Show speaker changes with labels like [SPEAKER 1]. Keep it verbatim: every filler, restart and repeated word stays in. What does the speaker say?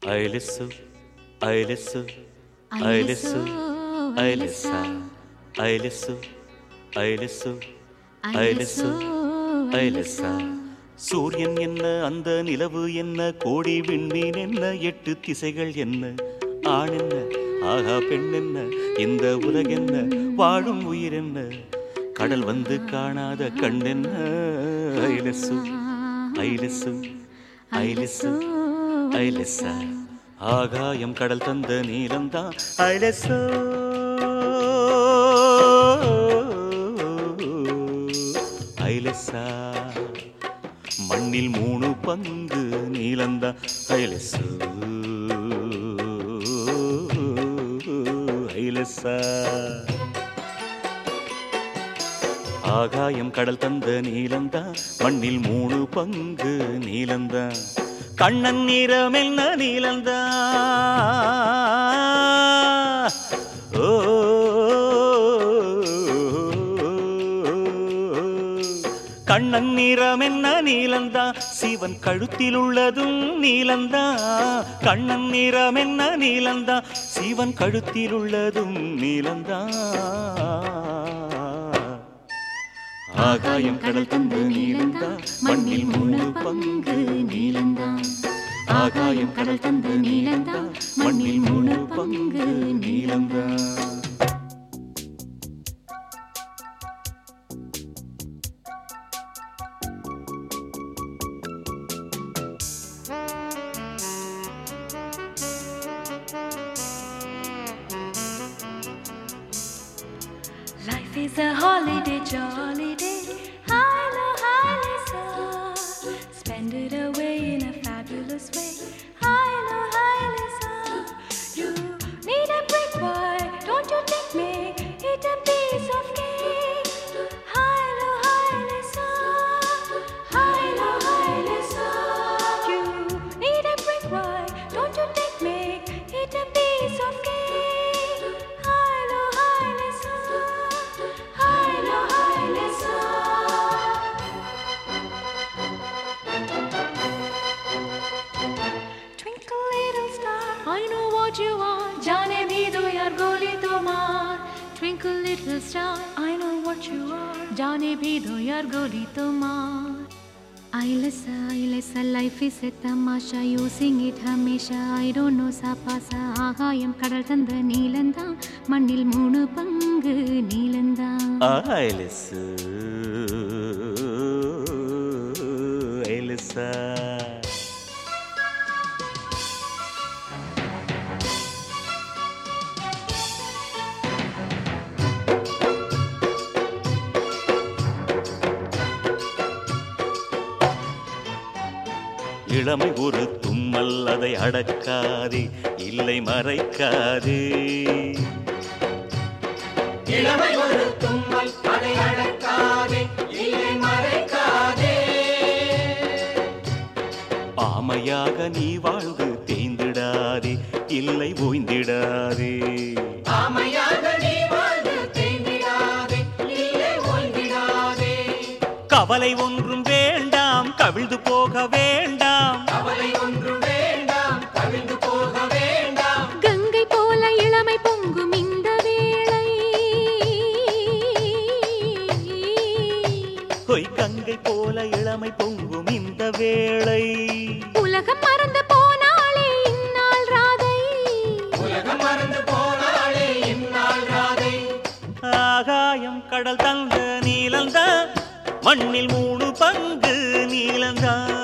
[SPEAKER 1] ஐலிசு ஐலிசு ஐலிசு ஐலிசா ஐலிசு ஐலிசு ஐலிசு ஐலிசா. சூரியன் என்ன, அந்த நிலவு என்ன, கோடி விண்மீன் என்ன, எட்டு திசைகள் என்ன, ஆண் என்ன, ஆகா பெண் என்ன, இந்த உலகென்ன, வாழும் உயிர் என்ன, கடல் வந்து காணாத கண் என்ன. ஐலிசு ஐலிசு ஐலிசு ஐலிசா. ஆகாயம் கடல் தந்த நீலம்தான் ஐலிசு ஐலிசா. மண்ணில் மூணு பங்கு நீலந்தா ஐலிசு ஐலிசா. ஆகாயம் கடல் தந்த நீலந்தா, மண்ணில் மூணு பங்கு நீலந்தா. கண்ணன் நிறம் என்ன நீலந்தா. ஓ கண்ணன் நிறம் என்ன நீலந்தா, சிவன் கழுத்தில் உள்ளதும் நீலந்தா. கண்ணன் நிறம் என்ன நீலந்தா, சிவன் கழுத்தில் உள்ளதும் நீலந்தா. ஆகாயம் கடல் தந்த நீலந்தா, மண்ணில் மூணு பங்கு நீலந்தா. ஆகாயம் கடல் தந்த நீலந்தா, மண்ணில் மூணு பங்கு நீலந்தா.
[SPEAKER 2] Life is a holiday, jolly day. Hello, hello, sir. Spend it away in a fabulous way. Hello, hello, sir. You need a break, boy. Don't you think me? Eat a piece of cake. Hello, hello, sir. Hello, hello, sir. You need a break, boy. Don't you think me? Eat a piece of cake. Hello, hello, sir. Hello, hello, sir. Twinkle little star, I know what you are. जाने भी दो यार गोली तो मार. Twinkle little star, I know what you are. जाने भी दो यार गोली तो मार. Ailasa, Ailasa, life is a tamasha. You sing it hamesha. I don't know sa pasa. ஆகாயம் கடல் தந்த நீலந்தா, மண்ணில் மூணு பங்கு நீலந்தா.
[SPEAKER 1] ஐலிசு ஐலிசா. இளமை ஒரு தும்மல், அதை அடக்காதே, இல்லை மறைக்காதே.
[SPEAKER 3] இளமை ஒரு தும்மல், அதை அடக்காதே, இல்லை மறைக்காதே.
[SPEAKER 1] ஆமையாக நீ வாழ்ந்து தேய்ந்திடாதே, இல்லை ஓய்ந்திடாதே.
[SPEAKER 3] ஆமையாக நீ வாழ்ந்து தேய்ந்திடாதே, இல்லை ஓய்ந்திடாதே.
[SPEAKER 1] கவலை ஒன்றும் வேண்டாம், கவிழ்ந்து போக வேண்டாம்.
[SPEAKER 3] கவலை ஒன்றும் வேண்டாம், கவிழ்ந்து போக வேண்டாம்.
[SPEAKER 2] கங்கை போல இளமை பொங்கும் இந்த வேளை.
[SPEAKER 1] பொய் கங்கை போல இளமை பொங்கும் இந்த வேளை.
[SPEAKER 2] உலகம் மறந்து போனாலே இந்நாள் ராதை.
[SPEAKER 3] உலகம் மறந்து போனாலே இந்நாள் ராதை.
[SPEAKER 1] ஆகாயம் கடல் தந்த நீலந்தா, மண்ணில் மூணு பங்கு நீலந்தா.